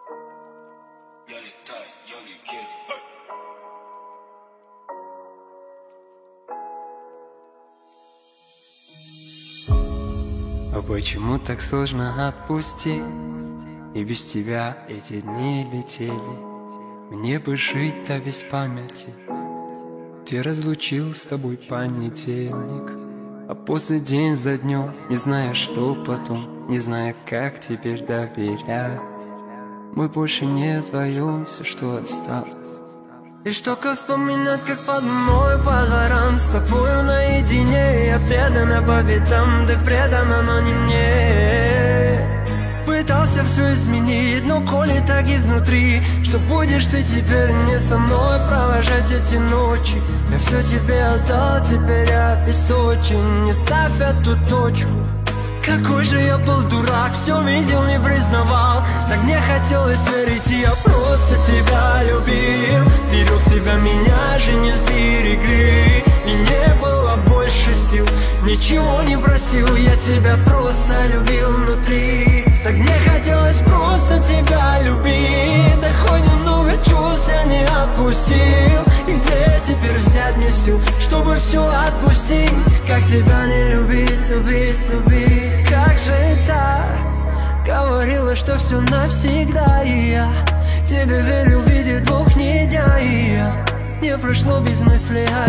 А почему так сложно отпустить? И без тебя эти дни летели. Мне бы жить-то без памяти. Ты разлучил с тобой понедельник, а после день за днем, не зная, что потом, не зная, как теперь доверять. Мы больше не вдвоем, все, что осталось. Лишь только вспоминать, как под мной по дворам с тобою наедине. Я предана по пятам, ты предана, но не мне. Пытался все изменить, но коли так изнутри, что будешь ты теперь не со мной провожать эти ночи. Я все тебе отдал, теперь обесточен. Не ставь эту точку. Какой же я был дурак, все видел, не признавал. Так не хотелось верить, и я просто тебя любил. Берег тебя, меня же не сберегли. И не было больше сил, ничего не просил. Я тебя просто любил внутри. Так не хотелось просто тебя любить. Да хоть немного чувств я не отпустил. И где теперь взять мне сил, чтобы все отпустить? Как тебя не любить, любить, любить? Как же так? Говорила, что все навсегда. И я тебе верил, видит Бог не дня. И я не прошло без мысли о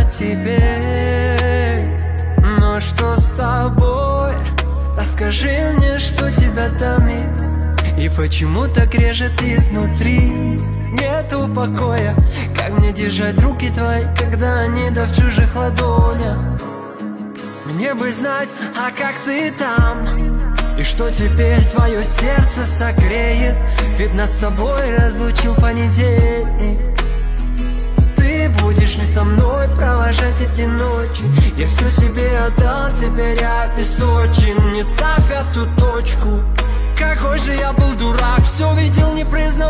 тебе. Но что с тобой? Расскажи мне, что тебя томит. И почему так режет изнутри? Нету покоя. Как мне держать руки твои, когда они да в чужих ладонях? Мне бы знать, а как ты там? И что теперь твое сердце согреет? Ведь нас с тобой разлучил понедельник. Ты будешь ли со мной провожать эти ночи? Я все тебе отдал, теперь обесточен. Не ставь эту точку. Какой же я был дурак, все видел, не признавал.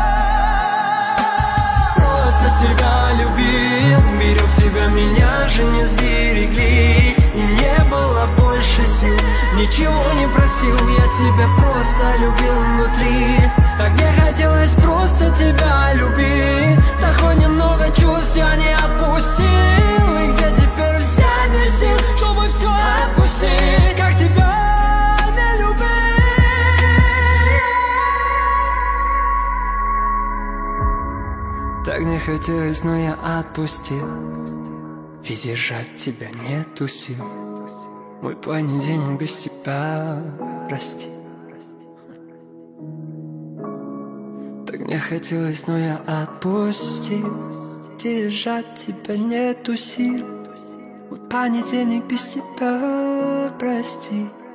Просто тебя любил, берег тебя, меня же не сберегли. И не было больше сил, ничего не просил. Я тебя просто любил внутри. Так мне хотелось просто тебя любить. Да хоть немного чувств я не отпустил. И где теперь взять мне сил, чтобы все отпустить? Как тебя не любить? Так не хотелось, но я отпустил. Ведь держать тебя нету сил. Мой понедельник без тебя, прости. Так не хотелось, но я отпустил. Держать тебя нету сил. Мой понедельник без тебя, прости.